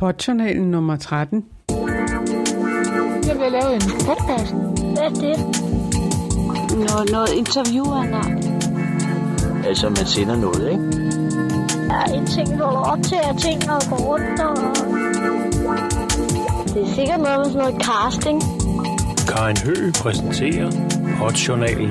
Podjournalen nummer 13. Jeg vil lave en podcast. Hvad er det? Noget interview, han har. Altså, man sender noget, ikke? Ja, en ting holder op til, at ting går rundt, og... Det er sikkert noget med sådan noget casting. Karin Høgh præsenterer Podjournalen.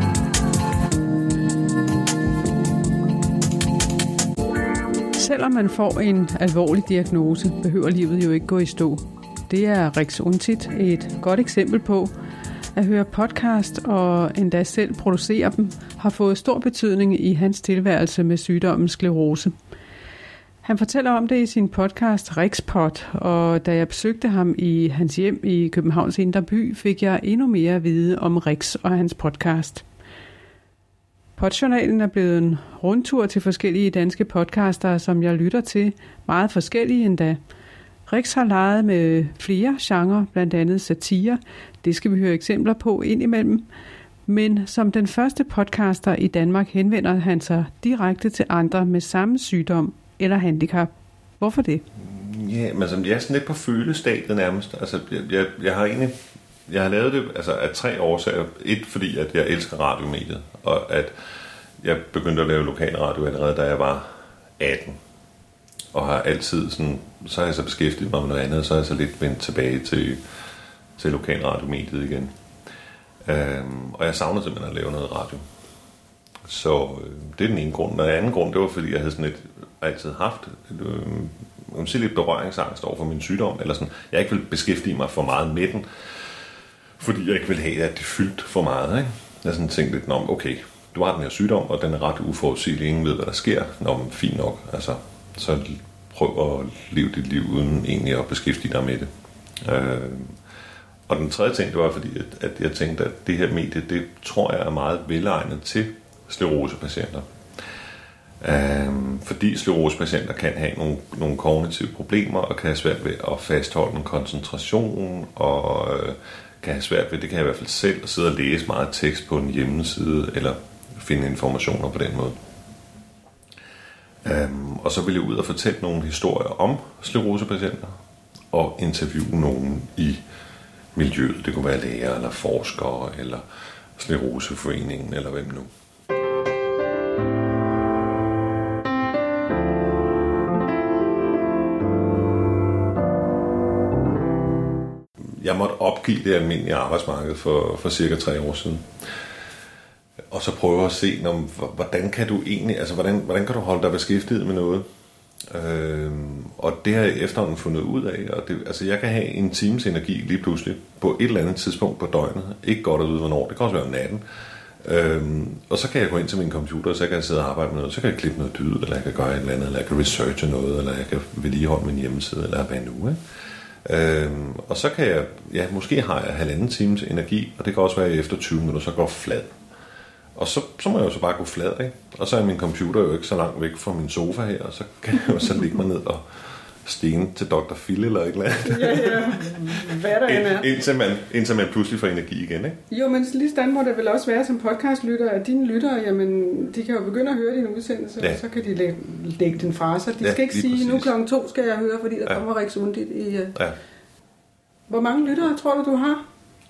Selvom man får en alvorlig diagnose, behøver livet jo ikke gå i stå. Det er Rex Undtit et godt eksempel på. At høre podcast og endda selv producere dem har fået stor betydning i hans tilværelse med sygdommen sklerose. Han fortæller om det i sin podcast Rexpod, og da jeg besøgte ham i hans hjem i Københavns Indre By, fik jeg endnu mere at vide om Rex og hans podcast. Podjournalen er blevet en rundtur til forskellige danske podcaster, som jeg lytter til, meget forskellige endda. Rex har leget med flere genrer, blandt andet satire. Det skal vi høre eksempler på indimellem. Men som den første podcaster i Danmark henvender han sig direkte til andre med samme sygdom eller handicap. Hvorfor det? Ja, men altså, jeg er sådan lidt på følestadiet nærmest. Altså, jeg har lavet det altså, af 3 årsager. Et, fordi at jeg elsker radiomediet, og at jeg begyndte at lave lokalradio allerede, da jeg var 18. Og har altid sådan, så har jeg så beskæftiget mig med noget andet, og så har jeg så lidt vendt tilbage til lokalradiomediet igen. Og jeg savnede simpelthen at lave noget radio. Så det er den ene grund. Og den anden grund, det var fordi, jeg havde sådan altid haft lidt berøringsangst over for min sygdom, eller sådan, jeg ikke ville beskæftige mig for meget med den, fordi jeg ikke ville have, at det fyldte for meget, ikke? Jeg sådan tænkte lidt, okay, du har den her sygdom, og den er ret uforudsigelig, ingen ved, hvad der sker. Men fint nok, altså, så prøv at leve dit liv uden egentlig at beskæftige dig med det. Og den tredje ting, det var fordi, at jeg tænkte, at det her medie, det tror jeg er meget velegnet til sklerosepatienter. Fordi sklerosepatienter kan have nogle kognitive problemer, og kan have svært ved at fastholde en koncentration, og kan have svært ved, det kan jeg i hvert fald selv, at sidde og læse meget tekst på en hjemmeside, eller finde informationer på den måde. Og så vil jeg ud og fortælle nogle historier om sklerosepatienter, og interviewe nogen i miljøet. Det kunne være læger, eller forskere, eller skleroseforeningen, eller hvem nu. Jeg måtte opgive det almindelige arbejdsmarked for cirka 3 år siden. Og så prøve at se, hvordan kan du egentlig, altså hvordan kan du holde dig beskæftiget med noget? Og det har jeg efterhånden fundet ud af. Og det, altså jeg kan have en times energi lige pludselig på et eller andet tidspunkt på døgnet. Ikke godt at vide hvornår, det kan også være om natten. Og så kan jeg gå ind til min computer, og så kan jeg sidde og arbejde med noget. Så kan jeg klippe noget lyd, eller jeg kan gøre et eller andet, eller jeg kan researche noget, eller jeg kan vedligeholde min hjemmeside, eller hvad nu, ikke? Og så kan jeg, måske har jeg 1,5 times energi, og det kan også være, at efter 20 minutter, så går flad. Og så må jeg jo så bare gå flad, ikke? Og så er min computer jo ikke så langt væk fra min sofa her, og så kan jeg jo så ligge mig ned og stene til Dr. Phil eller et eller andet. Ja. Hvad der er. Indtil man pludselig får energi igen, ikke? Jo, men lige sådan må det vel også være som podcastlytter, at dine lyttere, jamen, de kan jo begynde at høre dine udsendelser, og så kan de lægge den fra sig. De skal ikke sige, præcis. Nu klokken 2 skal jeg høre, fordi der kommer Rex Undtit i... Ja. Hvor mange lyttere tror du har?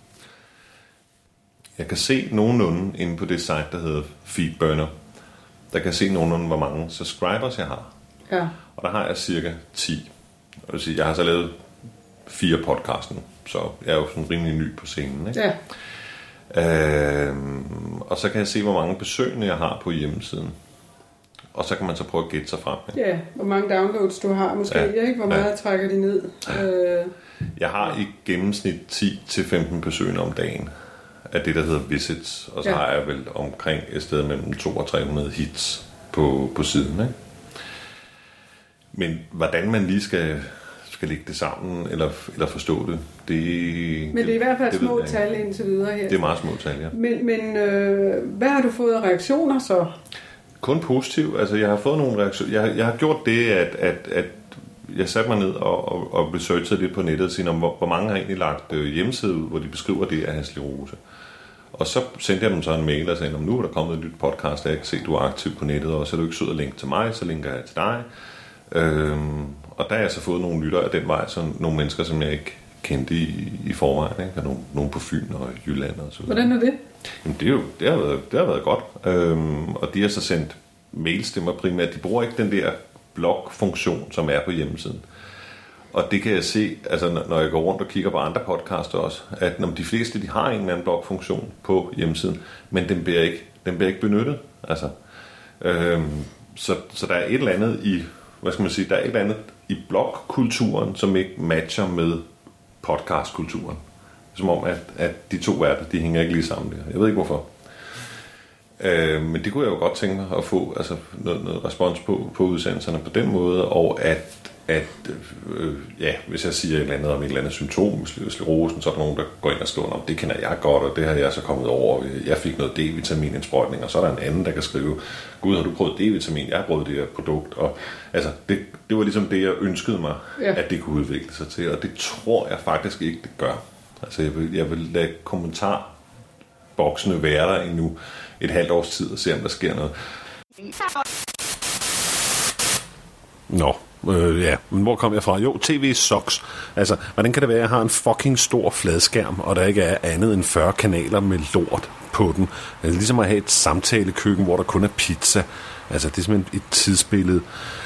Jeg kan se nogenlunde inde på det site, der hedder Feedburner. Der kan jeg se nogenlunde, hvor mange subscribers jeg har. Ja. Og der har jeg cirka 10. Jeg vil sige, jeg har så lavet 4 podcasts nu, så jeg er jo sådan rimelig ny på scenen, ikke? Ja. Og så kan jeg se, hvor mange besøgende jeg har på hjemmesiden. Og så kan man så prøve at gætte sig frem. Ikke? Ja, hvor mange downloads du har måske, ikke? Hvor meget trækker de ned? Jeg har i gennemsnit 10-15 besøgende om dagen af det, der hedder visits. Og så har jeg vel omkring et sted mellem 200 og 300 hits på siden, ikke? Men hvordan man lige skal lægge det sammen, eller forstå det, men det er i hvert fald små tal indtil videre her. Det er meget små tal, ja. Men hvad har du fået af reaktioner så? Kun positiv. Altså, jeg har fået nogle reaktioner. Jeg har gjort det, at jeg satte mig ned og researchede lidt på nettet og sige, hvor mange har egentlig lagt hjemmeside ud, hvor de beskriver det at have sklerose. Og så sendte jeg dem så en mail og sagde, nu er der kommet et nyt podcast, jeg kan se, du er aktiv på nettet, og så er du ikke sød at linke til mig, så linker jeg til dig. Og der har jeg så fået nogle lyttere af den vej, så nogle mennesker, som jeg ikke kendte i forvejen, ikke? Og nogle på Fyn og Jylland og så videre. Hvordan er det? Jamen, det har været godt. Og de har så sendt mails til mig primært. De bruger ikke den der blog-funktion, som er på hjemmesiden. Og det kan jeg se, altså når jeg går rundt og kigger på andre podcaster også, at når de fleste de har en eller anden blog-funktion på hjemmesiden, men den bliver ikke benyttet. Altså, så der er et eller andet i, hvad skal man sige, der er et eller andet i blogkulturen, som ikke matcher med podcastkulturen. Som om, at de to verdener, de hænger ikke lige sammen der. Jeg ved ikke hvorfor. Men det kunne jeg jo godt tænke mig at få altså noget respons på udsendelserne på den måde, og hvis jeg siger et eller andet om et eller andet symptom, sklerosen, så er der nogen, der går ind og skriver, det kender jeg godt, og det har jeg så kommet over. Jeg fik noget D-vitaminindsprøjtning, og så er der en anden, der kan skrive, gud, har du prøvet D-vitamin? Jeg har prøvet det her produkt. Og altså, det var ligesom det, jeg ønskede mig, at det kunne udvikle sig til, og det tror jeg faktisk ikke, det gør. Altså, jeg vil lade kommentarboksene være der endnu et halvt års tid, og se, om der sker noget. Men hvor kom jeg fra? Jo, TV sucks. Altså, hvordan kan det være, at jeg har en fucking stor fladskærm, og der ikke er andet end 40 kanaler med lort på den? Det er ligesom at have et samtalekøkken, hvor der kun er pizza. Altså, det er simpelthen et tidsbillede.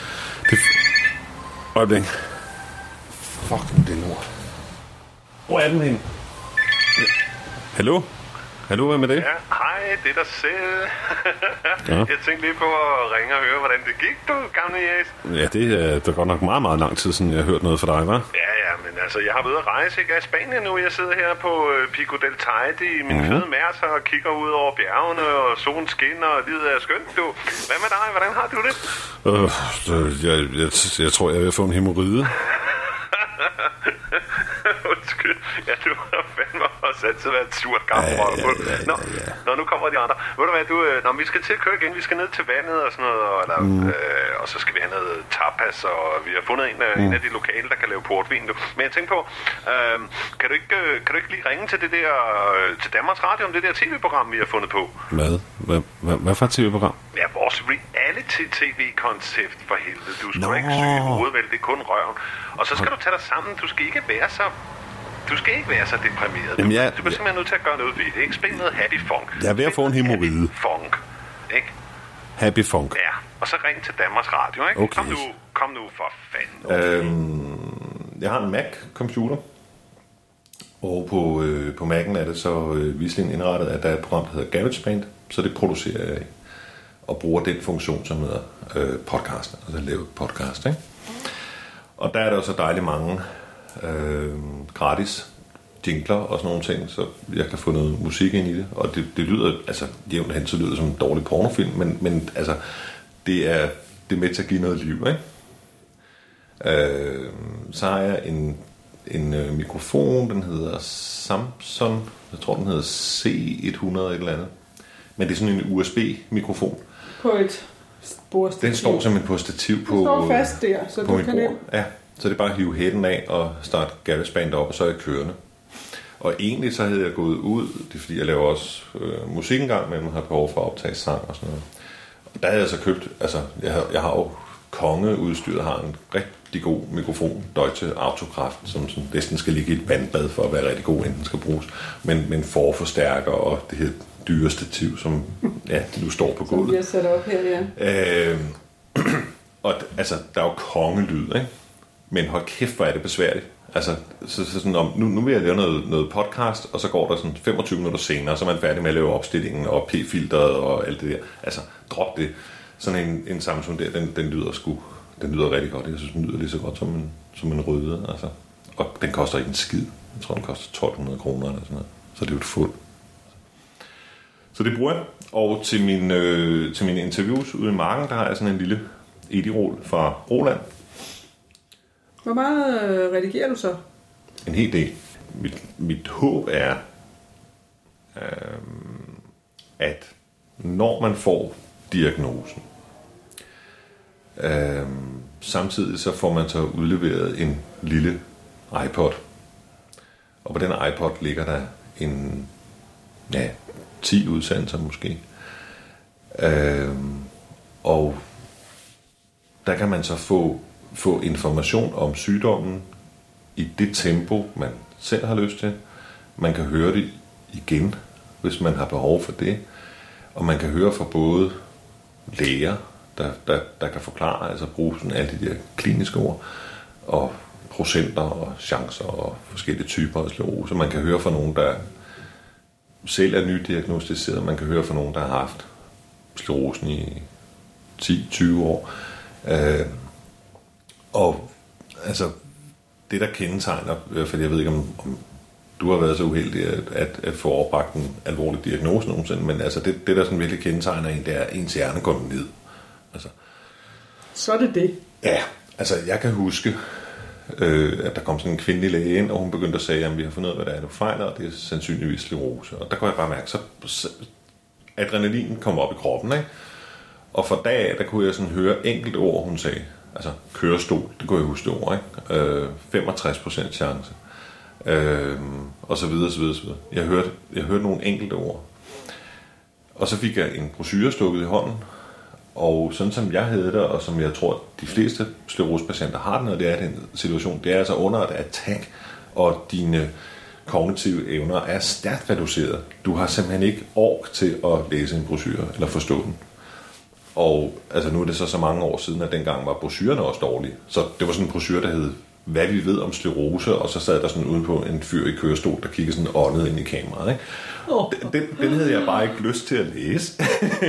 Øjeblik. Fucking det lort. Hvor er den henne? Hallo? Hallo, hvad med det? Ja, hej, det er dig selv. Jeg tænkte lige på at ringe og høre, hvordan det gik, du gamle jæs. Ja, det er godt nok meget, meget lang tid siden, jeg har hørt noget fra dig, hva'? Ja, men altså, jeg har været at rejse, ikke? Jeg er i Spanien nu. Jeg sidder her på Pico del Teide i min fede mærser og kigger ud over bjergene, og solen skinner, og livet er skønt, du. Hvad med dig? Hvordan har du det? Jeg tror, jeg vil få en hæmorrhoide. Undskyld. Ja, du har fandme også altid været et surt gammel. Nå, nu kommer de andre. Ved du hvad, vi skal til at køre igen. Vi skal ned til vandet og sådan noget, og så skal vi have noget tapas, og vi har fundet en af de lokale, der kan lave portvin. Men jeg tænker på, kan du ikke lige ringe til det der, til Danmarks Radio om det der tv-program, vi har fundet på? Hvad for et tv-program? Ja, vores reality-tv-koncept for helvede. Du skal ikke syge i hovedet, vel? Det er kun røven. Og så skal du tage dig sammen. Du skal ikke være så deprimeret. Du bliver simpelthen nødt til at gøre noget ved det. Ikke? Spil noget happy funk. Jeg er ved at få en hæmorrhoide. Funk. Ikke? Happy funk. Ja. Og så ring til Danmarks Radio, ikke? Okay. Kom nu for fanden. Jeg har en Mac-computer. Og på Mac'en er det så viselig indrettet, at der er et program, der hedder GarageBand. Så det producerer jeg og bruger den funktion, som hedder podcast. Altså lave podcast, ikke? Og der er der også dejligt mange gratis jingler og sådan nogle ting, så jeg kan få noget musik ind i det. Og det lyder, altså jævnt hen, så lyder det som en dårlig pornofilm, men altså, det er med til at give noget liv, ikke? Så har jeg en mikrofon, den hedder Samsung, jeg tror den hedder C100 et eller andet. Men det er sådan en USB-mikrofon. På et bordstativ. Den står simpelthen på et stativ på. Den står fast der, så du kan nemt. Ja, så det er bare at hive hætten af og starte GarageBand op, og så er jeg kørende. Og egentlig så havde jeg gået ud, det er fordi jeg laver også musik engang, men man har behov for at optage sang og sådan noget. Og der havde jeg så købt, altså jeg har jo kongeudstyret, har en rigtig god mikrofon, Deutsche Autokraft, som næsten skal ligge i et vandbad for at være rigtig god, inden den skal bruges. Men forforstærker og det her dyre stativ, som nu står på gulvet. Som bliver sat op her, ja. Og altså, der er jo kongelyd, ikke? Men hold kæft, hvor er det besværligt. Altså, så sådan, nu vil jeg lave noget podcast, og så går der sådan 25 minutter senere, så er man færdig med at lave opstillingen og p-filteret og alt det der. Altså, drop det. Sådan en Samsung der, den lyder rigtig godt. Jeg synes, den lyder lige så godt som en røde. Altså. Og den koster ikke en skid. Jeg tror, den koster 1.200 kroner eller sådan noget. Så det er jo et fund. Så det bruger jeg. Og til mine interviews ude i marken, der har jeg sådan en lille Edirol fra Roland. Hvor meget redigerer du så? En hel del. Mit håb er, at når man får diagnosen, samtidig så får man så udleveret en lille iPod. Og på den iPod ligger der 10 udsendelser måske. Og der kan man så få få information om sygdommen i det tempo, man selv har lyst til. Man kan høre det igen, hvis man har behov for det. Og man kan høre fra både læger, der kan forklare, altså bruge sådan alle de der kliniske ord, og procenter og chancer og forskellige typer af sklerose. Man kan høre fra nogen, der selv er nydiagnostiseret. Man kan høre fra nogen, der har haft sklerosen i 10-20 år. Og altså, det der kendetegner, for jeg ved ikke, om du har været så uheldig at få overbragt en alvorlig diagnose nogensinde, men altså det der sådan virkelig kendetegner en, det er, at ens hjerne går ned. Altså, så er det. Ja, altså jeg kan huske, at der kom sådan en kvindelig læge ind, og hun begyndte at sige, at vi har fundet ud af, hvad der er, du fejler, og det er sandsynligvis sklerose. Og der kunne jeg bare mærke, så adrenalinen kom op i kroppen, ikke? Og fra dag af, der kunne jeg sådan høre enkelt ord, hun sagde. Altså kørestol, det kunne jeg huske det ord, ikke? 65% chance. Og så videre, så videre, så videre. Jeg hørte nogle enkelte ord. Og så fik jeg en brochure stukket i hånden, og sådan som jeg havde det, og som jeg tror, de fleste sklerosepatienter har den, og det er den situation, det er altså under et attack, og dine kognitive evner er stærkt reduceret. Du har simpelthen ikke ork til at læse en brochure, eller forstå den. Og altså nu er det så mange år siden, at dengang var brochurerne også dårlige. Så det var sådan en brochure, der hed, hvad vi ved om sklerose, og så sad der sådan ude på en fyr i kørestol, der kiggede sådan åndet ind i kameraet, ikke? Den havde jeg bare ikke lyst til at læse.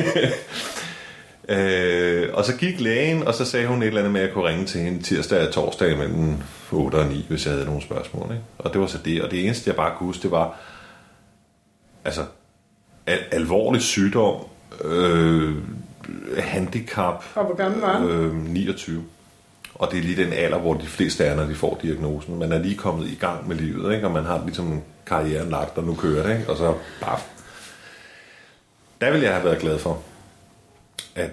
Og så gik lægen, og så sagde hun et eller andet med, at jeg kunne ringe til hende tirsdag og torsdag mellem 8 og 9, hvis jeg havde nogle spørgsmål, ikke? Og det var så det. Og det eneste, jeg bare kunne huske, det var altså alvorlig sygdom, handicap. Og hvor gammel var du? 29. Og det er lige den alder, hvor de fleste er, når de får diagnosen. Man er lige kommet i gang med livet, ikke? Og man har ligesom karrieren lagt, og nu kører det, ikke? Og så bare... Der ville jeg have været glad for, at...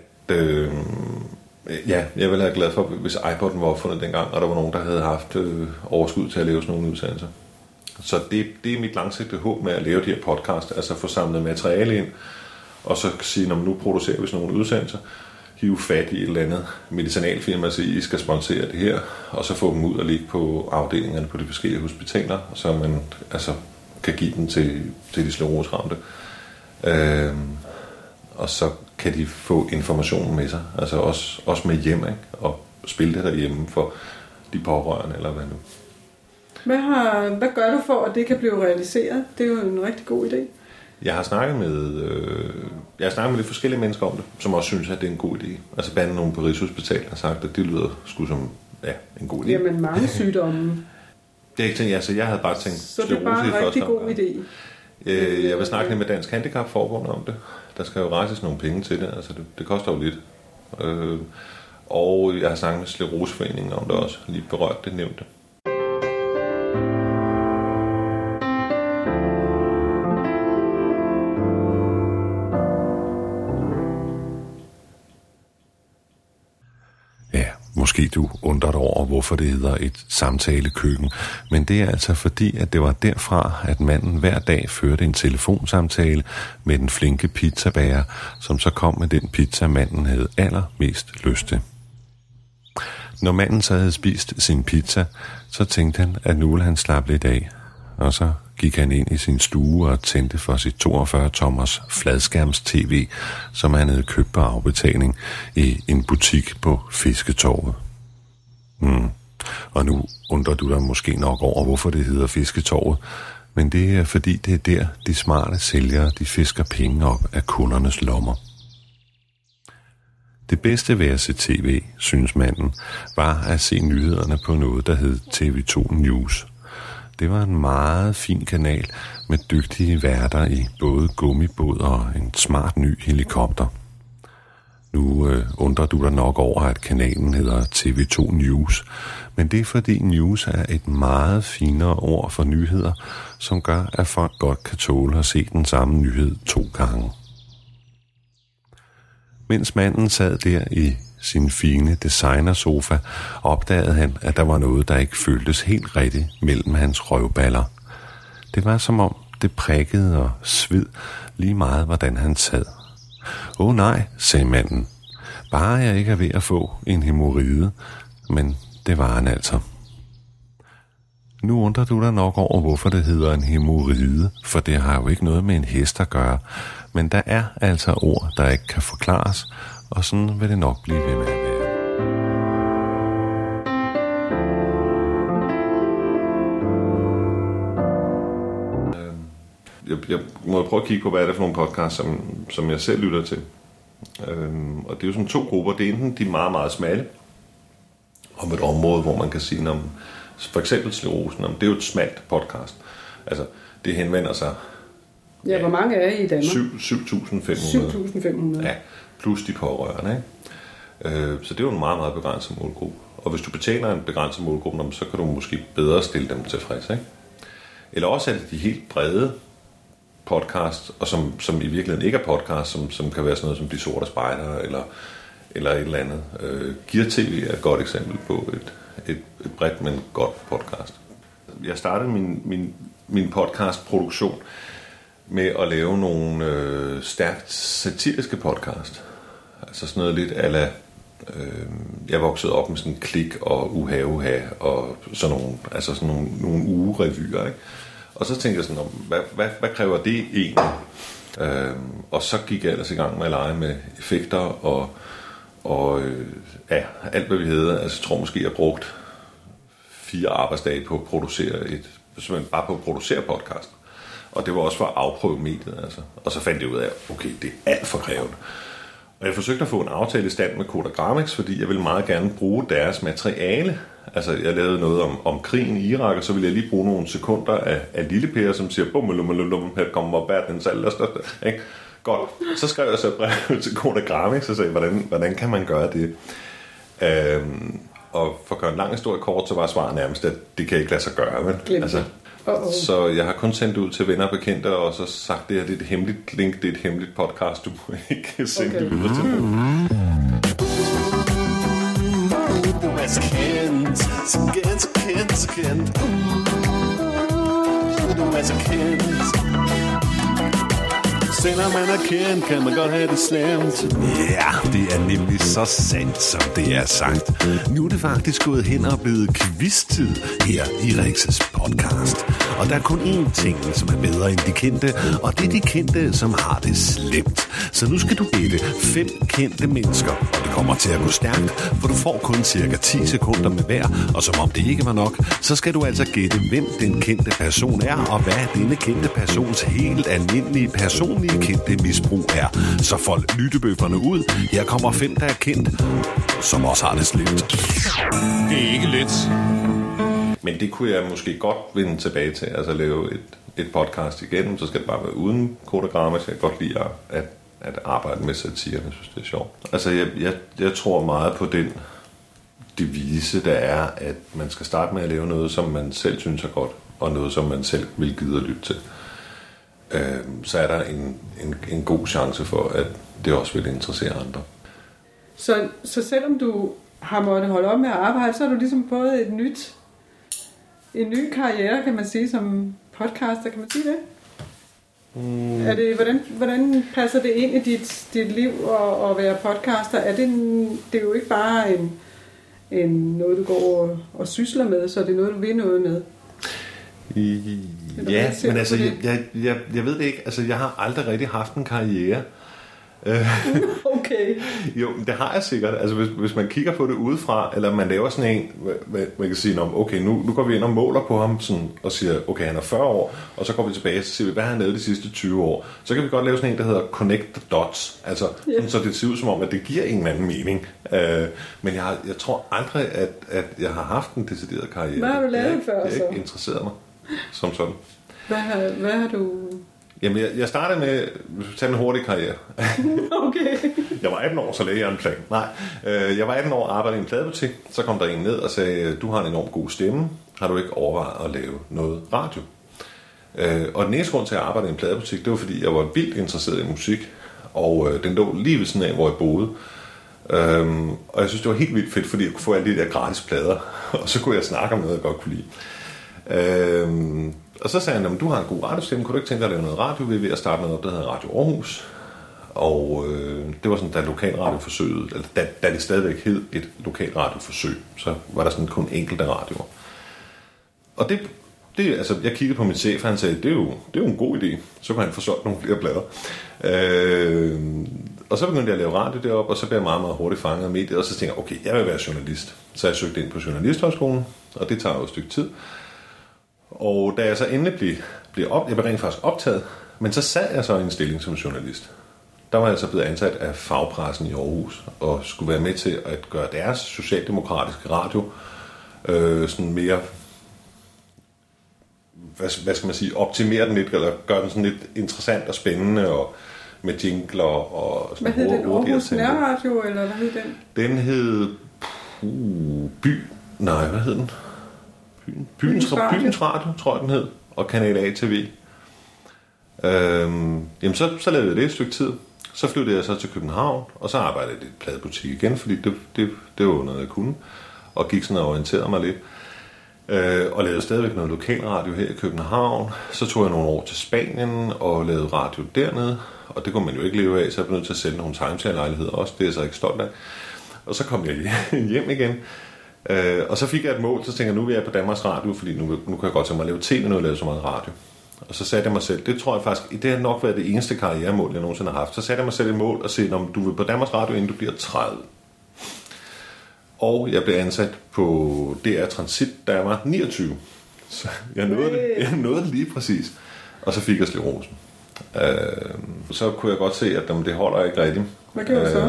jeg ville have været glad for, hvis iPod'en var opfundet dengang, og der var nogen, der havde haft overskud til at lave sådan nogle udsendelser. Så det er mit langsigtede håb med at lave de her podcast, altså få samlet materiale ind, og så sige, når man nu producerer vi sådan nogle udsendelser, hive fat i et eller andet medicinalfirma og sige, I skal sponsere det her, og så få dem ud og ligge på afdelingerne på de forskellige hospitaler, så man altså kan give dem til de skleroseramte. Og så kan de få informationen med sig, altså også med hjem, ikke? Og spille det derhjemme for de pårørende, eller hvad nu. Hvad gør du for, at det kan blive realiseret? Det er jo en rigtig god idé. Jeg har snakket med lidt forskellige mennesker om det, som også synes, at det er en god idé. Altså blandt andet nogen på Rigshospitalet har sagt, at det lyder sgu som en god idé. Jamen mange sygdomme. Det er ikke tænkt, altså jeg havde bare tænkt så det er bare en rigtig god idé. Jeg vil snakke lidt med Dansk Handicapforbund om det. Der skal jo rejses nogle penge til det, altså det koster jo lidt. Og jeg har snakket med Skleroseforeningen om det også, lige berørt det nævnte. Måske du undrer dig over, hvorfor det hedder et samtalekøkken, men det er altså fordi, at det var derfra, at manden hver dag førte en telefonsamtale med den flinke pizzabager, som så kom med den pizza, manden havde allermest lyst til. Når manden så havde spist sin pizza, så tænkte han, at nu ville han slappe lidt af, og så gik han ind i sin stue og tændte for sit 42-tommers fladskærms-tv, som han havde købt på afbetaling i en butik på Fisketorvet. Og nu undrer du dig måske nok over, hvorfor det hedder Fisketorvet, men det er fordi, det er der, de smarte sælgere, de fisker penge op af kundernes lommer. Det bedste ved at se tv, synes manden, var at se nyhederne på noget, der hed TV2 News. Det var en meget fin kanal med dygtige værter i både gummibåd og en smart ny helikopter. Nu undrer du dig nok over, at kanalen hedder TV2 News, men det er fordi news er et meget finere ord for nyheder, som gør, at folk godt kan tåle at se den samme nyhed 2 gange. Mens manden sad der i sin fine designersofa, opdagede han, at der var noget, der ikke føltes helt rigtigt mellem hans røvballer. Det var som om, det prikkede og sved lige meget, hvordan han sad. Nej, sagde manden. Bare jeg ikke er ved at få en hæmoride, Men det var han altså. Nu undrer du dig nok over, hvorfor det hedder en hæmoride, for det har jo ikke noget med en hest at gøre. Men der er altså ord, der ikke kan forklares, og sådan vil det nok blive ved med at være. Jeg må prøve at kigge på, hvad er det for nogle podcasts, som jeg selv lytter til. Og det er jo sådan 2 grupper. Det er enten de meget, meget smalle, om et område, hvor man kan sige, om for eksempel sklerosen, det er jo et smalt podcast. Altså, det henvender sig... Ja, hvor mange er I i Danmark? 7.500. 7.500. Ja, plus de pårørende, ikke? Så det er jo en meget, meget begrænset målgruppe. Og hvis du betjener en begrænset målgruppe, så kan du måske bedre stille dem tilfreds, ikke? Eller også er det de helt brede podcast, og som i virkeligheden ikke er podcast, som kan være sådan noget som De Sorte Spejdere, eller et eller andet. Gear TV er et godt eksempel på et bredt, men godt podcast. Jeg startede min podcastproduktion med at lave nogle stærkt satiriske podcast. Altså sådan noget lidt a la... jeg voksede op med sådan Klik og Uha og sådan nogle ugerevyer, ikke? Og så tænkte jeg sådan, hvad kræver det egentlig? Og så gik jeg ellers i gang med at lege med effekter og alt hvad vi havde. Altså jeg tror måske, jeg brugt 4 arbejdsdage på at producere bare på at producere podcast. Og det var også for at afprøve mediet, altså. Og så fandt jeg ud af, okay, det er alt for krævende. Og jeg forsøgte at få en aftale i stand med Kodagramix, fordi jeg ville meget gerne bruge deres materiale. Altså, jeg lavede noget om krigen i Irak, og så ville jeg lige bruge nogle sekunder af Lille Per, som siger, bum, her kommer verdens allerstørste. Ikke? Godt. Så skrev jeg så et brev til Kodagramix og sagde, hvordan kan man gøre det? Og for at gøre en lang historie kort, så var svaret nærmest, at det kan ikke lade sig gøre. Men, altså, så jeg har kun sendt ud til venner og bekendte, og så sagt, det her det er et hemmeligt link, det er et hemmeligt podcast, du må ikke sende det videre til nogen. Du er så kendt, så kendt. Du er så kendt. Selvom man er kendt, kan man godt have det slemt. Ja, det er nemlig så sandt, som det er sagt. Nu er det faktisk gået hen og blevet quiz-tid her i Rex's podcast. Og der er kun én ting, som er bedre end de kendte, og det er de kendte, som har det slemt. Så nu skal du gætte 5 kendte mennesker, og det kommer til at gå stærkt, for du får kun cirka 10 sekunder med hver, og som om det ikke var nok, så skal du altså gætte, hvem den kendte person er, og hvad denne kendte persons helt almindelige personlige kendte misbrug er. Så fold lyttebøfferne ud. Her kommer 5, der er kendt, som også har det slemt. Det er ikke let. Men det kunne jeg måske godt vende tilbage til, altså lave et podcast igen, så skal det bare være uden Kodagramix. Jeg kan godt lide at arbejde med satire, jeg synes det er sjovt. Altså jeg tror meget på den devise, der er, at man skal starte med at lave noget, som man selv synes er godt, og noget, som man selv vil gide at lytte til. Så er der en god chance for, at det også vil interessere andre. Så selvom du har måttet holde op med at arbejde, så har du ligesom fået en ny karriere, kan man sige, som podcaster, kan man sige det? Er det, hvordan passer det ind i dit liv at være podcaster? Det er jo ikke bare noget, du går og sysler med, så det er noget, du vil noget med. Ja, men altså, jeg ved det ikke. Altså, jeg har aldrig rigtig haft en karriere. Okay. Jo, det har jeg sikkert. Altså, hvis man kigger på det udefra, eller man laver sådan en, man kan sige, okay, nu går vi ind og måler på ham sådan, og siger, okay, han er 40 år, og så går vi tilbage, og så siger vi, hvad har han lavet de sidste 20 år? Så kan vi godt lave sådan en, der hedder Connect the Dots. Altså, så det ser ud som om, at det giver en eller anden mening. Men jeg tror aldrig, at jeg har haft en decideret karriere. Hvad har du lavet før, så? Det har ikke interesseret mig som sådan. Hvad har du... Jamen, jeg startede med at tage en hurtig karriere. Okay. Jeg var 18 år, så lagde jeg en plan. Nej, jeg var 18 år og arbejdede i en pladebutik. Så kom der en ned og sagde, du har en enormt god stemme. Har du ikke overvejet at lave noget radio? Og den eneste grund til at arbejde i en pladebutik, det var fordi, jeg var vildt interesseret i musik. Og den lå lige ved siden af, hvor jeg boede. Og jeg synes, det var helt vildt fedt, fordi jeg kunne få alle de der gratis plader. Og så kunne jeg snakke om noget, jeg godt kunne lide. Og så sagde han, du har en god radiostemme, kunne du ikke tænke dig at lave noget radio? Vi er ved at starte noget op, der hedder Radio Aarhus. Og det var sådan, da lokalradioforsøget, eller da det stadigvæk hed et lokalradioforsøg, så var der sådan kun enkelte radioer. Og det altså, jeg kiggede på min chef, og han sagde, det er jo en god idé, så kan han få solgt nogle flere plader. Og så begyndte jeg at lave radio deroppe, og så blev jeg meget, meget hurtigt fanget af mediet, og så tænkte jeg, okay, jeg vil være journalist. Så jeg søgte ind på Journalisthøjskolen, og det tager jo et stykke tid. Og da jeg så endelig blev rent faktisk optaget, men så sad jeg så i en stilling som journalist. Der var jeg så blevet ansat af fagpressen i Aarhus, og skulle være med til at gøre deres socialdemokratiske radio sådan mere, hvad skal man sige, optimere den lidt, eller gøre den sådan lidt interessant og spændende, og med jingler og sådan. Hvad hed den? Aarhus Nærradio, eller hvad hed den? Den hed hvad hed den? Byens Radio, tror jeg den hed, og Kanal A-TV. Jamen så lavede jeg det et stykke tid. Så flyttede jeg så til København, og så arbejdede jeg i et pladebutik igen, fordi det var noget, jeg kunne, og gik sådan og orienterede mig lidt. Og lavede stadigvæk noget lokalradio her i København. Så tog jeg nogle år til Spanien og lavede radio dernede, og det kunne man jo ikke leve af, så jeg blev nødt til at sælge nogle timeshare-lejligheder også, det er jeg så ikke stolt af. Og så kom jeg hjem igen, og så fik jeg et mål, så tænkte jeg, nu vil jeg på Danmarks Radio, fordi nu kan jeg godt tænke mig at lave tv, nu lave så meget radio. Og så satte jeg mig selv, det tror jeg faktisk, det har nok været det eneste karrieremål, jeg nogensinde har haft. Så satte jeg mig selv et mål og sagde, om du vil på Danmarks Radio, inden du bliver 30. Og jeg blev ansat på DR Transit, da jeg var 29. Så jeg nåede det lige præcis. Og så fik jeg sklerosen. Så kunne jeg godt se, at det holder ikke rigtigt. Hvad gjorde du så?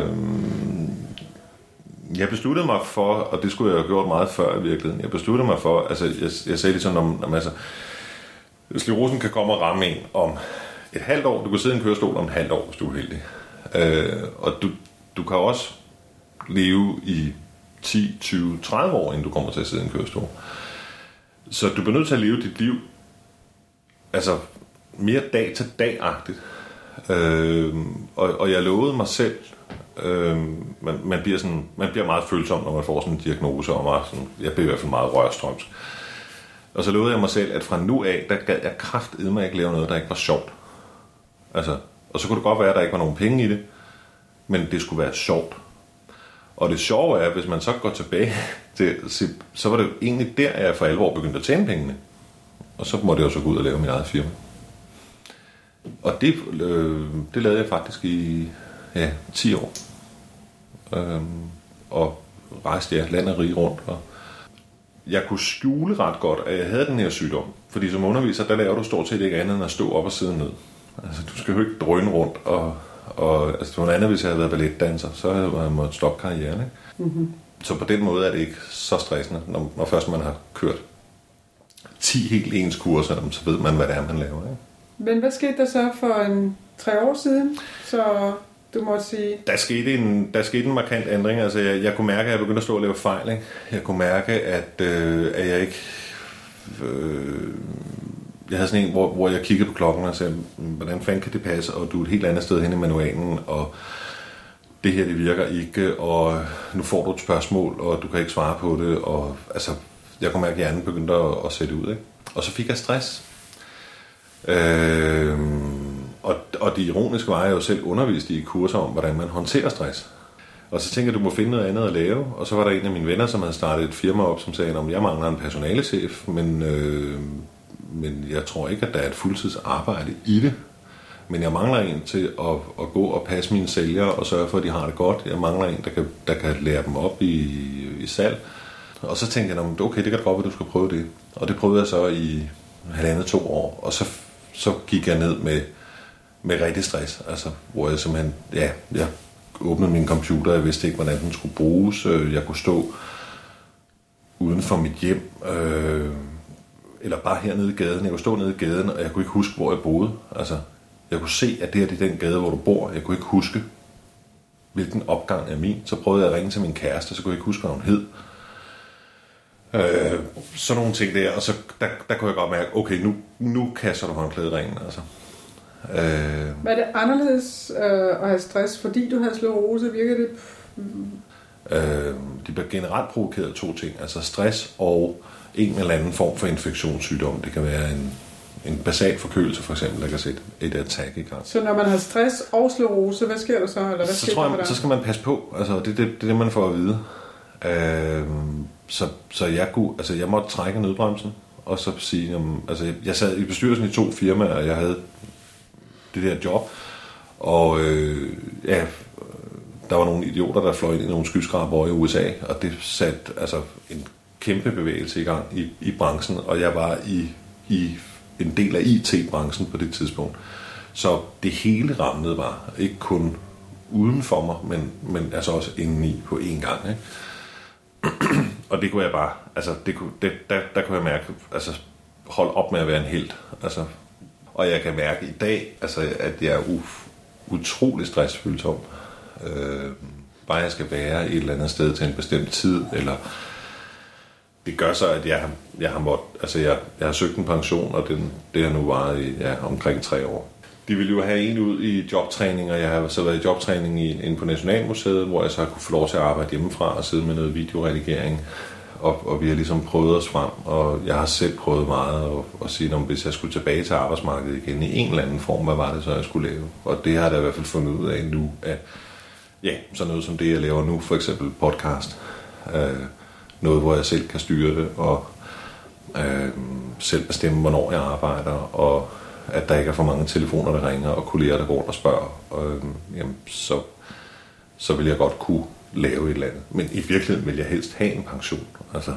Jeg besluttede mig for, og det skulle jeg have gjort meget før i virkeligheden, jeg besluttede mig for, altså jeg sagde ligesom, om altså, sklerosen kan komme og ramme en om et halvt år. Du kan sidde i en kørestol om et halvt år, hvis du er heldig. Og du kan også leve i 10, 20, 30 år, inden du kommer til at sidde i en kørestol. Så du bliver nødt til at leve dit liv altså mere dag til dag-agtigt. Og jeg lovede mig selv, man bliver meget følsom, når man får sådan en diagnose, og jeg bliver i hvert fald meget rørstrømsk. Og så lovede jeg mig selv, at fra nu af, der gad jeg kraftedme ikke lave noget, der ikke var sjovt. Altså, og så kunne det godt være, at der ikke var nogen penge i det, men det skulle være sjovt. Og det sjove er, hvis man så går tilbage til, så var det jo egentlig der, jeg for alvor begyndte at tjene pengene. Og så måtte jeg jo så gå ud og lave min eget firma. Og det lavede jeg faktisk i 10 år. Og rejste land og rige rundt. Og jeg kunne skjule ret godt, at jeg havde den her sygdom. Fordi som underviser, der laver du stort set ikke andet end at stå op og sidde ned. Altså, du skal jo ikke drøne rundt. Og altså, det var noget andet, hvis jeg havde været balletdanser, så havde jeg måttet stoppe karrieren. Ikke? Mm-hmm. Så på den måde er det ikke så stressende, når først man har kørt 10 helt ens kurser, så ved man, hvad det er, man laver. Ikke? Men hvad skete der så for 3 år siden? Så du måtte sige... Der skete en markant ændring. Altså, jeg kunne mærke, at jeg begyndte at stå og lave fejl. Ikke? Jeg kunne mærke, at jeg ikke... Jeg havde sådan en, hvor jeg kiggede på klokken og sagde, hvordan fanden kan det passe, og du er et helt andet sted hen i manualen, og det her, det virker ikke, og nu får du et spørgsmål, og du kan ikke svare på det, og altså, jeg kunne mærke, at hjernen begyndte at sætte ud, ikke? Og så fik jeg stress. Og det ironiske var, at jeg jo selv underviste i kurser om, hvordan man håndterer stress. Og så tænkte jeg, du må finde noget andet at lave, og så var der en af mine venner, som havde startet et firma op, som sagde, at jeg mangler en personalechef, men jeg tror ikke, at der er et fuldtidsarbejde i det. Men jeg mangler en til at gå og passe mine sælgere og sørge for, at de har det godt. Jeg mangler en, der kan lære dem op i salg. Og så tænkte jeg, okay, det kan godt være, at du skal prøve det. Og det prøvede jeg så i 1,5-2 år. Og så gik jeg ned med rigtig stress. Altså, hvor jeg simpelthen, jeg åbnede min computer, jeg vidste ikke, hvordan den skulle bruges. Jeg kunne stå uden for mit hjem, eller bare hernede i gaden. Jeg kunne stå nede i gaden, og jeg kunne ikke huske, hvor jeg boede. Altså, jeg kunne se, at det her er den gade, hvor du bor. Jeg kunne ikke huske, hvilken opgang er min. Så prøvede jeg at ringe til min kæreste, så kunne jeg ikke huske, hvad hun hed. Sådan nogle ting der, og så der kunne jeg godt mærke, okay, nu kaster du håndklæderingen, altså. Var det anderledes at have stress, fordi du havde sklerose? Virker det? De bliver generelt provokeret af 2 ting, altså stress og en eller anden form for infektionssygdom. Det kan være en basal forkølelse for eksempel, der kan sætte et attack i gang. Så når man har stress og sklerose, hvad sker der så? Eller hvad så tror jeg, så skal man passe på. Altså, det er det, man får at vide. Så jeg måtte trække nødbremsen, og så sige, altså jeg sad i bestyrelsen i 2 firmaer, og jeg havde det der job, og der var nogle idioter, der fløj ind i nogle skyskrabere i USA, og det satte altså en kæmpe bevægelse i gang i branchen, og jeg var i en del af IT-branchen på det tidspunkt. Så det hele ramlede bare, ikke kun uden for mig, men altså også indeni på én gang, ikke? Og det kunne jeg bare, altså der kunne jeg mærke, altså hold op med at være en helt, altså, og jeg kan mærke i dag, altså at jeg er utrolig stressfølsom. Bare jeg skal være et eller andet sted til en bestemt tid, eller det gør så, at jeg har måttet, altså jeg har søgt en pension, og det har nu varet i omkring 3 år. De ville jo have en ud i jobtræning, og jeg har så været i jobtræning inde på Nationalmuseet, hvor jeg så har kunne få lov til at arbejde hjemmefra og sidde med noget videoredigering. Og vi har ligesom prøvet os frem, og jeg har selv prøvet meget at sige, om hvis jeg skulle tilbage til arbejdsmarkedet igen i en eller anden form, hvad var det så, jeg skulle lave? Og det har jeg da i hvert fald fundet ud af nu, at sådan noget som det, jeg laver nu, for eksempel podcast, noget, hvor jeg selv kan styre det, og selv bestemme, hvornår jeg arbejder, og at der ikke er for mange telefoner, der ringer, og kolleger, der går og spørger, så vil jeg godt kunne lave et eller andet. Men i virkeligheden vil jeg helst have en pension. Altså,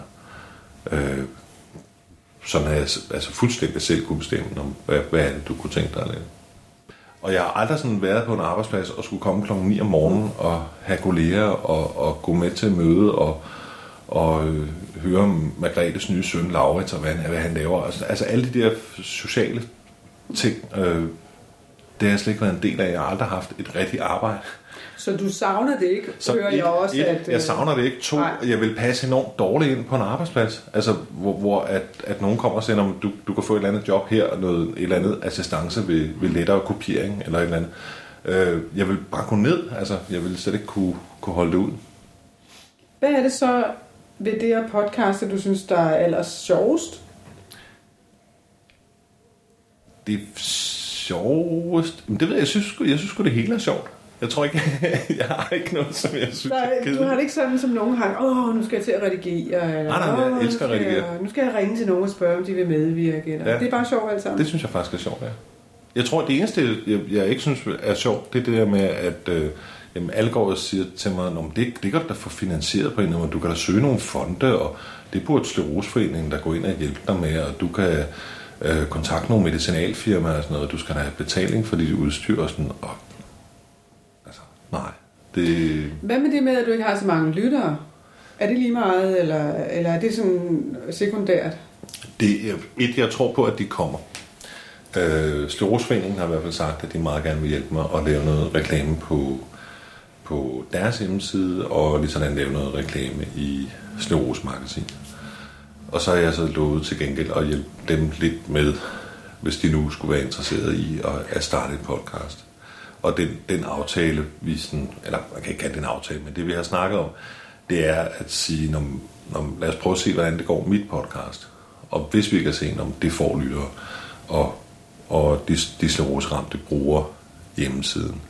sådan at jeg altså fuldstændig selv kunne bestemme, om hvad er det, du kunne tænke dig at lave. Og jeg har aldrig sådan været på en arbejdsplads og skulle komme klokken 9 om morgenen og have kolleger og gå med til møde og høre om Margrethes nye søn, Laurits, og hvad han laver. Altså alle de der sociale ting, det har jeg slet ikke været en del af. Jeg har aldrig haft et rigtigt arbejde. Så du savner det ikke, hører jeg også? Jeg savner det ikke. 2, jeg vil passe enormt dårligt ind på en arbejdsplads. Altså, hvor at nogen kommer og siger, om du kan få et eller andet job her, og et eller andet assistance ved lettere kopiering, eller et eller andet. Jeg vil bare gå ned. Altså, jeg vil slet ikke kunne holde det ud. Hvad er det så ved det her podcast, du synes, der er allers sjovest? Det sjovest? Men det ved jeg. Jeg synes sgu det hele er sjovt. Jeg tror ikke, jeg har ikke noget, som jeg synes er kedeligt. Du har det ikke sådan, som nogen har, nu skal jeg til at redigere, eller nej, jeg elsker at redigere. Nu skal jeg ringe til nogen og spørge, om de vil medvirke, eller det er bare sjovt alt sammen. Det synes jeg faktisk er sjovt, ja. Jeg tror, at det eneste, jeg ikke synes er sjovt, det er det der med, at alle går og siger til mig, det kan du da få finansieret på en måde, du kan da søge nogle fonde, og det burde Skleroseforeningen, der går ind og hjælpe dig med, og du kan kontakte nogle medicinalfirmaer og sådan noget, og du skal da have betaling for dit udstyr og sådan, og nej. Hvad med det med, at du ikke har så mange lyttere? Er det lige meget, eller er det sådan sekundært? Det er jeg tror på, at de kommer. Skleroseforeningen har i hvert fald sagt, at de meget gerne vil hjælpe mig at lave noget reklame på deres hjemmeside, og lige sådan lave noget reklame i Sklerose Magasin. Og så har jeg så lovet til gengæld at hjælpe dem lidt med, hvis de nu skulle være interesseret i at starte et podcast. Og den aftale, eller man kan ikke kalde det en aftale, men det vi har snakket om, det er at sige, lad os prøve at se, hvordan det går mit podcast. Og hvis vi kan se, om det får lyttere, og de skleroseramte bruger hjemmesiden,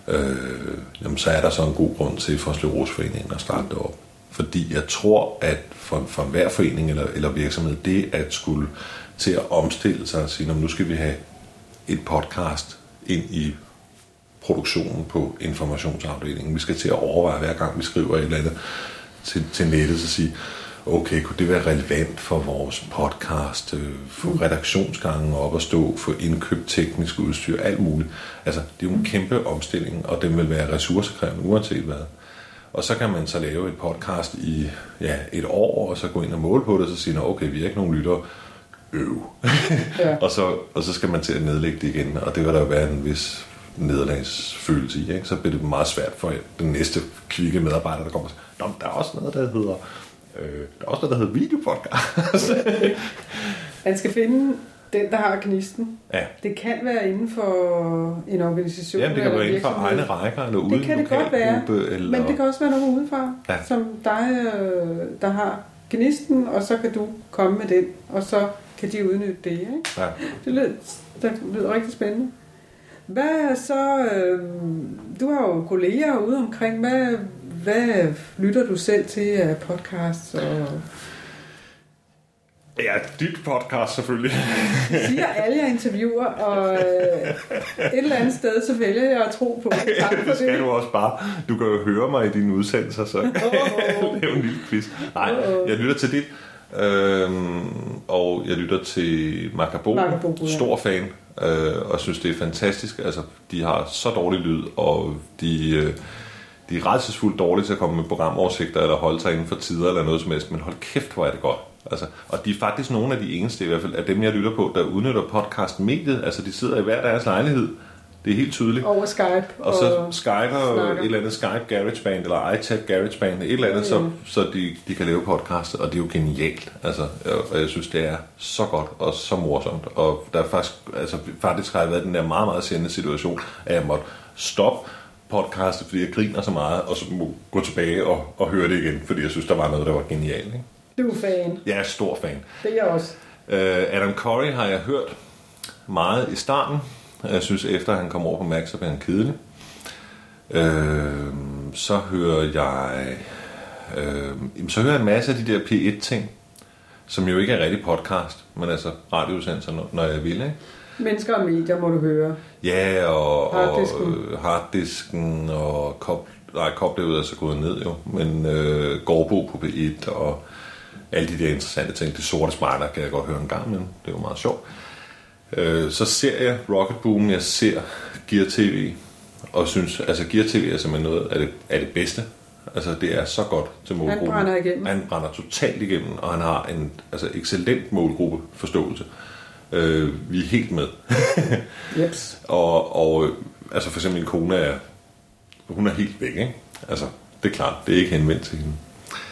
så er der så en god grund til for Skleroseforeningen at starte det op. Fordi jeg tror, at for enhver forening eller virksomhed, det at skulle til at omstille sig og sige, nu skal vi have et podcast ind i produktionen på informationsafdelingen. Vi skal til at overveje, hver gang vi skriver et eller andet til nettet, så sige, okay, kunne det være relevant for vores podcast, få redaktionsgangen op at stå, få indkøbt teknisk udstyr, alt muligt. Altså, det er jo en kæmpe omstilling, og den vil være ressourcekrævende, uanset hvad. Og så kan man så lave et podcast i et år, og så gå ind og måle på det, og så sige, okay, vi har ikke nogen lyttere. Ja. og så skal man til at nedlægge det igen, og det vil der jo være en vis nederlagsfølelse i, ikke? Så bliver det meget svært for den næste kvikke medarbejder, der kommer og siger, der er også noget, der hedder videopodcast. Man skal finde den, der har gnisten. Ja. Det kan være inden for en organisation. Ja, det kan være inden for egne rækker, eller ude i en lokalgruppe. Eller... Men det kan også være nogen udefra, som dig, der har gnisten, og så kan du komme med den, og så kan de udnytte det, ikke? Ja. Det lyder rigtig spændende. Hvad så, du har jo kolleger ude omkring, hvad lytter du selv til af podcasts? Og Ja, dit podcast selvfølgelig. det siger alle, jeg interviewer, og et eller andet sted, så vælger jeg at tro på det. Tak for det skal du også bare. Du kan jo høre mig i dine udsendelser, så lave en lille quiz. Nej, jeg lytter til dit, og jeg lytter til Macabobo. Stor fan, og synes, det er fantastisk. Altså, de har så dårlig lyd, og de er rædselsfuldt dårlige til at komme med programoversigter, eller holde sig inden for tider, eller noget som helst, men hold kæft, hvor er det godt. Altså, og de er faktisk nogle af de eneste, i hvert fald af dem, jeg lytter på, der udnytter podcast-mediet. Altså, de sidder i hver deres lejlighed. Det er helt tydeligt. Over Skype. Og så Skyper et eller andet Skype GarageBand, eller iTag GarageBand, et eller andet, så de kan lave podcast, og det er jo genialt. Altså, og jeg synes, det er så godt og så morsomt. Og der er faktisk har jeg været i den der meget, meget sjældne situation, at jeg måtte stoppe podcastet, fordi jeg griner så meget, og så må gå tilbage og høre det igen, fordi jeg synes, der var noget, der var genialt, ikke? Du er fan. Jeg er stor fan. Det er jeg også. Adam Curry har jeg hørt meget i starten. Jeg synes, efter han kom over på Max, så blev han kedelig. Så hører jeg en masse af de der P1-ting, som jo ikke er rigtig podcast, men altså radioudsendelser, når jeg vil, ikke? Mennesker og medier må du høre. Ja, og harddisken og Kop derude er så gået ned jo, men Gårdbo på P1 og alle de der interessante ting. Det sorte spejder kan jeg godt høre en gang, men det er jo meget sjovt. Så ser jeg Rocket Boom, jeg ser Gear TV, og synes, altså Gear TV er simpelthen noget af det bedste. Altså det er så godt til målgruppen. Han brænder igennem. Han brænder totalt igennem, og han har en excellent målgruppeforståelse. Vi er helt med. Jeps. Og altså for eksempel min kone hun er helt væk, ikke? Altså det er klart, det er ikke henvendt til hende.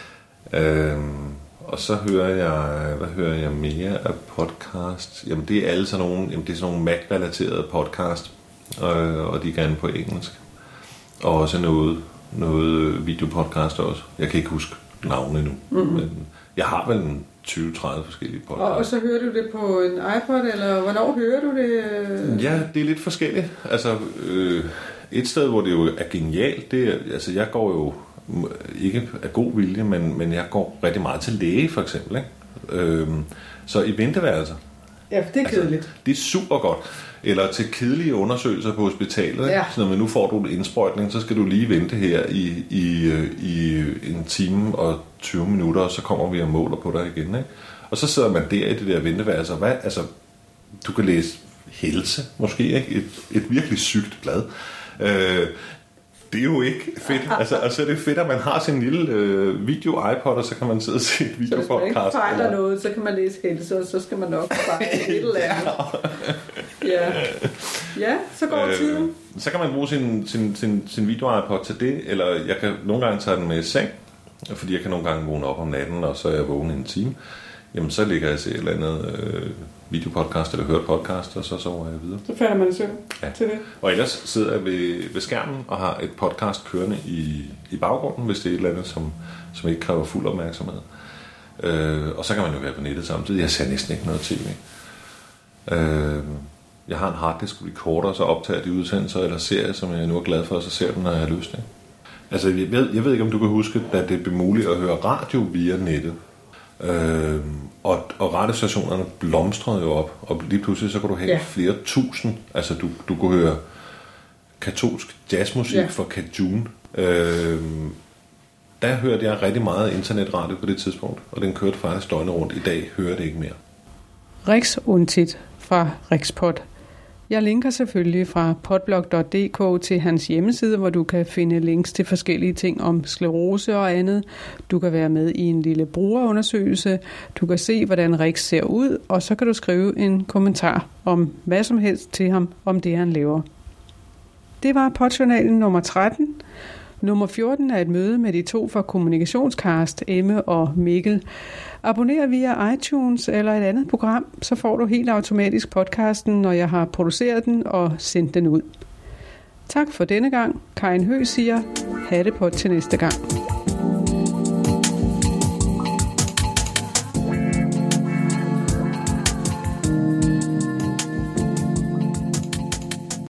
Og så hører jeg mere af podcast? Jamen det er alle sådan nogle Mac-relaterede podcast, og de er gerne på engelsk. Og også noget videopodcast også. Jeg kan ikke huske navnet endnu, men jeg har vel 20-30 forskellige podcasts. Og så hører du det på en iPod, eller hvornår hører du det? Ja, det er lidt forskelligt. Altså et sted, hvor det jo er genialt, det er, altså jeg går jo ikke af god vilje, men jeg går rigtig meget til læge, for eksempel. Ikke? Så i venteværelser. Ja, det er kedeligt. Altså, det er super godt. Eller til kedelige undersøgelser på hospitalet. Ja. Så når nu får du en indsprøjtning, så skal du lige vente her i en time og 20 minutter, og så kommer vi og måler på dig igen. Ikke? Og så sidder man der i det der venteværelser. Altså, du kan læse helse, måske, ikke? Et virkelig sygt blad. Det er jo ikke fedt. Altså det er fedt, at man har sin lille video-iPod, og så kan man sidde og se et videopodcast. Så hvis man ikke fejler noget, så kan man læse helse, og så skal man nok fejle et eller andet. Ja, så går tiden. Så kan man bruge sin video-iPod til det, eller jeg kan nogle gange tage den med i seng, fordi jeg kan nogle gange vågne op om natten, og så er jeg vågen i en time. Jamen, så ligger jeg og ser et eller andet videopodcast, eller hører podcast, og så sover jeg videre. Så falder man i søvn til det. Og ellers sidder jeg ved skærmen og har et podcast kørende i baggrunden, hvis det er et eller andet, som ikke kræver fuld opmærksomhed. Og så kan man jo være på nettet samtidig. Jeg ser næsten ikke noget tv. Jeg har en harddisk recorder, så optager de udsendelser eller serier, som jeg nu er glad for, og så ser den, når jeg har lyst til. Altså, jeg ved ikke, om du kan huske, at det blev muligt at høre radio via nettet. Og radiostationerne blomstrede jo op, og lige pludselig så kunne du have flere tusind. Altså du kunne høre katolsk jazzmusik fra Cajun. Der hørte jeg rigtig meget internetradio på det tidspunkt, og den kørte faktisk døgnet rundt. I dag hører det ikke mere. Rex Undtit fra Rexpod. Jeg linker selvfølgelig fra podblog.dk til hans hjemmeside, hvor du kan finde links til forskellige ting om sklerose og andet. Du kan være med i en lille brugerundersøgelse. Du kan se, hvordan Rex ser ud, og så kan du skrive en kommentar om hvad som helst til ham, om det han laver. Det var podjournalen nummer 13. Nummer 14 er et møde med de to fra Kommunikationscast, Emme og Mikkel. Abonner via iTunes eller et andet program, så får du helt automatisk podcasten, når jeg har produceret den og sendt den ud. Tak for denne gang. Karin Høgh siger, ha' det på til næste gang.